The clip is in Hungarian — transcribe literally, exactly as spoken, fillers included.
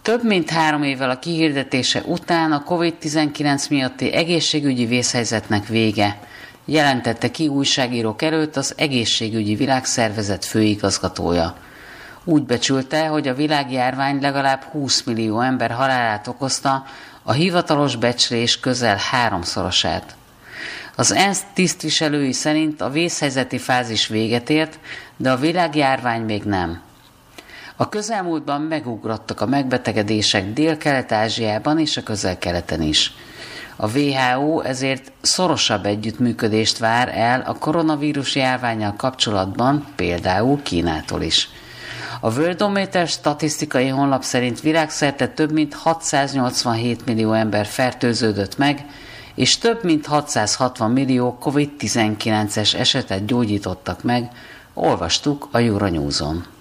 Több mint három évvel a kihirdetése után a kovid tizenkilenc miatti egészségügyi vészhelyzetnek vége, jelentette ki újságírók előtt az Egészségügyi Világszervezet főigazgatója. Úgy becsülte, hogy a világjárvány legalább húsz millió ember halálát okozta, a hivatalos becslés közel háromszorosát. Az ENSZ tisztviselői szerint a vészhelyzeti fázis véget ért, de a világjárvány még nem. A közelmúltban megugrottak a megbetegedések Dél-Kelet-Ázsiában és a Közel-Keleten is. A dupla vé há ó ezért szorosabb együttműködést vár el a koronavírus járvánnyal kapcsolatban, például Kínától is. A Worldometer statisztikai honlap szerint világszerte több mint hatszáznyolcvanhét millió ember fertőződött meg, és több mint hatszázhatvan millió kovid tizenkilences esetet gyógyítottak meg, olvastuk a Euronews-on.